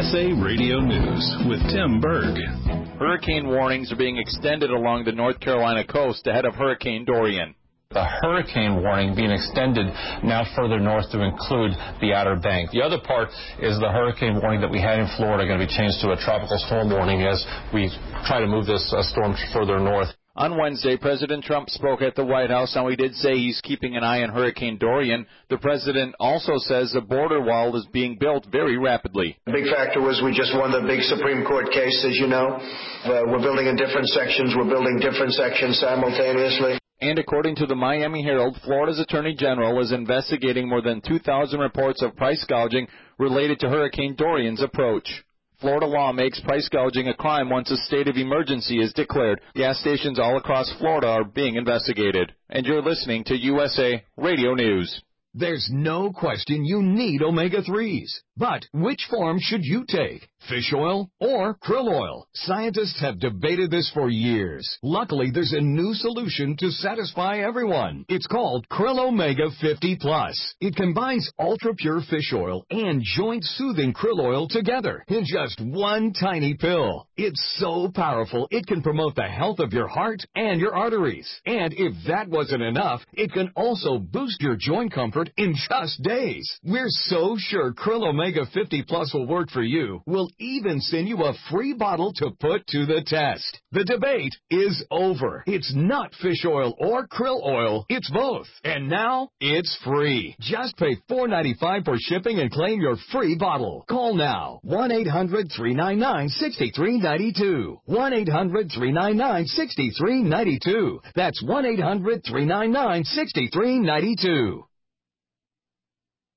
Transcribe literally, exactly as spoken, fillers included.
S A Radio News with Tim Berg. Hurricane warnings are being extended along the North Carolina coast ahead of Hurricane Dorian. The hurricane warning being extended now further north to include the Outer Banks. The other part is the hurricane warning that we had in Florida going to be changed to a tropical storm warning as we try to move this uh, storm further north. On Wednesday, President Trump spoke at the White House, and he did say he's keeping an eye on Hurricane Dorian. The president also says the border wall is being built very rapidly. The big factor was we just won the big Supreme Court case, as you know. Uh, we're building in different sections. We're building different sections simultaneously. And according to the Miami Herald, Florida's Attorney General is investigating more than two thousand reports of price gouging related to Hurricane Dorian's approach. Florida law makes price gouging a crime once a state of emergency is declared. Gas stations all across Florida are being investigated. And you're listening to U S A Radio News. There's no question you need omega threes. But which form should you take? Fish oil or krill oil? Scientists have debated this for years. Luckily, there's a new solution to satisfy everyone. It's called Krill Omega fifty plus. It combines ultra-pure fish oil and joint-soothing krill oil together in just one tiny pill. It's so powerful, it can promote the health of your heart and your arteries. And if that wasn't enough, it can also boost your joint comfort in just days. We're so sure Krill Omega fifty plus will work for you. We'll even send you a free bottle to put to the test. The debate is over. It's not fish oil or krill oil. It's both. And now it's free. Just pay four dollars and ninety-five cents for shipping and claim your free bottle. Call now. one eight hundred three nine nine six three nine two. one eight hundred three nine nine six three nine two. That's one eight hundred three nine nine six three nine two.